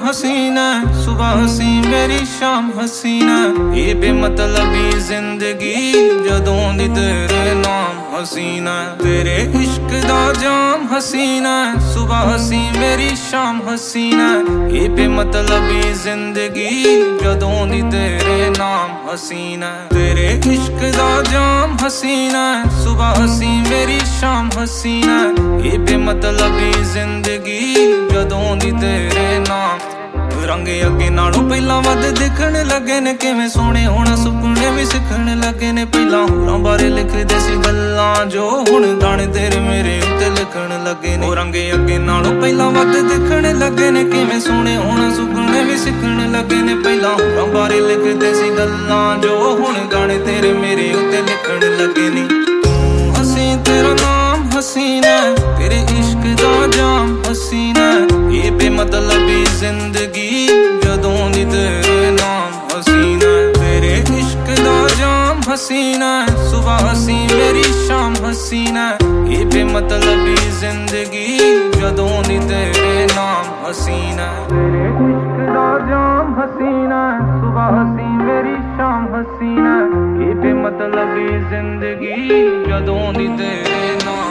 हसीना, सुबह हसी मेरी शाम हसीना। ये बेमतलबी जिंदगी जदों दी तेरे नाम हसीना। तेरे इश्क दा जाम हसीना, सुबह हसी मेरी शाम हसीना। ये बेमतलबी जिंदगी जदों दी तेरे नाम हसीना। तेरे इश्क दा जाम हसीना, सुबह हसी मेरी शाम हसीना। ये बेमतलबी जिंदगी जदों दी तेरे नाम। रंग अगे नालों पहला वध दिखण लगे ने, किवें सोहणे होना सुपने भी सिखण लगे ने। पहला होरां बारे लिखदे सी गल्लां जो हुण गाने तेरे मेरे उत्ते लिखण लगे ने। रंग अगे नालों पहला वध दिखण लगे ने, किवें सोहणे होना सुपने भी सिखण लगे ने। पहला होरां बारे लिखदे सी गल्लां जो हुण गाने तेरे मेरे उत्ते लिखण लगे ने। तू हसी तेरा नाम हसीना, तेरे इश्क दा जाम हसीना। ये बेमतलबी जिंदगी जदों दी तेरे नाम हसीना। तेरे इश्क दा जाम हसीना, सुबह हसी मेरी शाम हसीना। ये बेमतलबी जिंदगी जदों दी तेरे नाम हसीना। तेरे इश्क दा जाम हसीना, सुबह हसी मेरी शाम हसीना। ये बेमतलबी जिंदगी जदों दी तेरे नाम।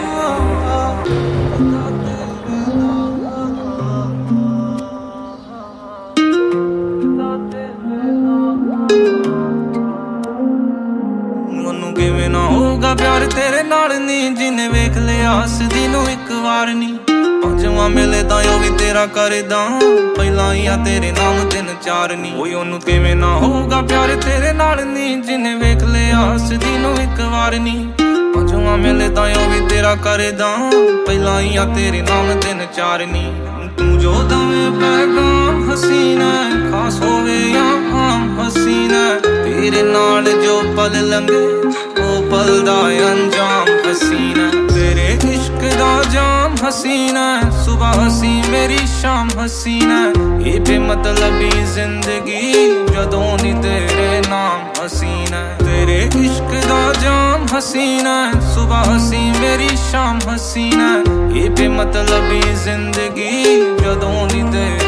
किवें ना होगा प्यार तेरे नाल नी, जिन्ने वेख लिया हसदी नूं इक वार नी। पंजवां मिले तां ओ भी तेरा करदा, पहला ही आ तेरे नाम दिन चार नी। ओए ओनू किवें ना होगा प्यार तेरे नाल नी, जिन्ने वेख लिया हसदी नूं इक वार नी। पंजवां मिले तां ओ भी तेरा करदा, पहला ही आ तेरे नाम दिन चार नी। तू जो दवे पैगाम हसीना, खास होवे या आम हसीना। तेरे नाल जो पल लंघे ओ पल दा अंजाम हसीना। तेरे इश्क दा जाम हसीना, सुबह हसी मेरी शाम हसीना। ये बेमतलबी जिंदगी जदों दी तेरे नाम हसीना। तेरे इश्क दा जाम हसीना, सुबह हसी मेरी शाम हसीना। ये बेमतलबी जिंदगी जदों दी तेरे